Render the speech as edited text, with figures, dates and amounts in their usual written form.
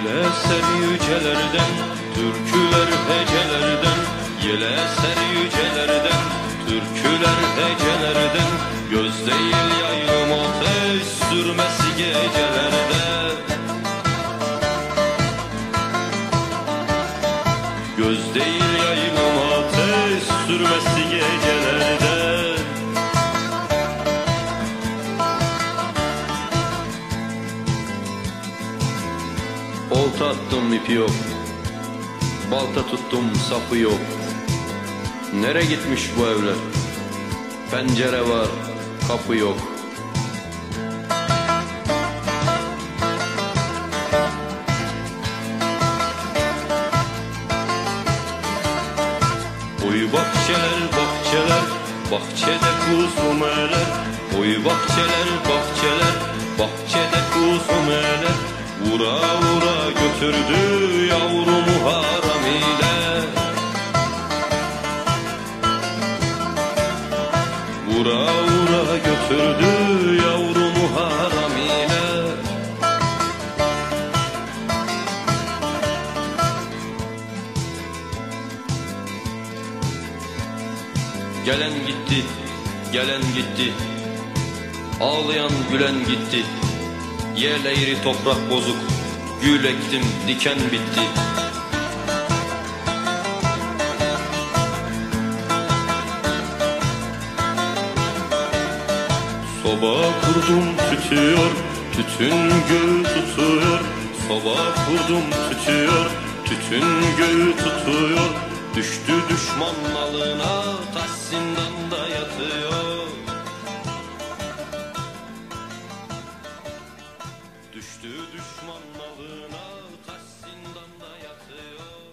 Yel eser yücelerden, türküler hecelerden. Yel eser yücelerden, türküler hecelerden. Göz değil yaylım ateş sürmesi gecelerde. Göz değil yaylım ateş sürmesi gecelerde. Olta attım ipi yok, balta tuttum sapı yok. Nere gitmiş bu evler? Pencere var, kapı yok. Oy bahçeler bahçeler, bahçede kuzumeler. Oy bahçeler bahçeler, bahçede kuzumeler. Vura vura götürdü yavrumu haramiyle. Vura vura götürdü yavrumu haramiyle. Gelen gitti, gelen gitti. Ağlayan gülen gitti. Yel eğri toprak bozuk, gül ektim diken bitti. Soba kurdum tütüyor, tütün göğü tutuyor. Soba kurdum tütüyor, tütün göğü tutuyor. Düştü düşman malına, taş zindanda yatıyor. Düştü düşman malına, taş zindanda yatıyor.